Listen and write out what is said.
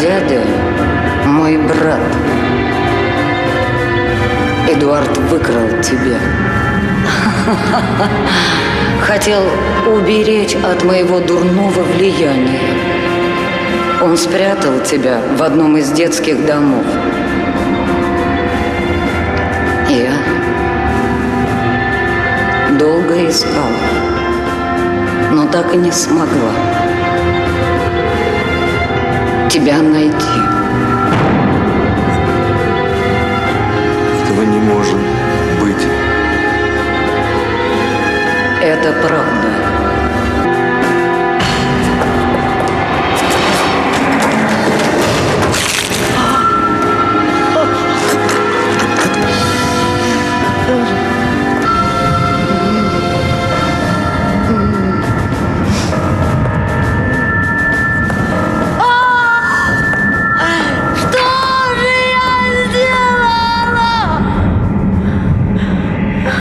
дядя мой брат. Эдуард выкрал тебя. Хотел уберечь от моего дурного влияния. Он спрятал тебя в одном из детских домов. Я долго искала, но так и не смогла тебя найти. Этого не может быть. Это правда.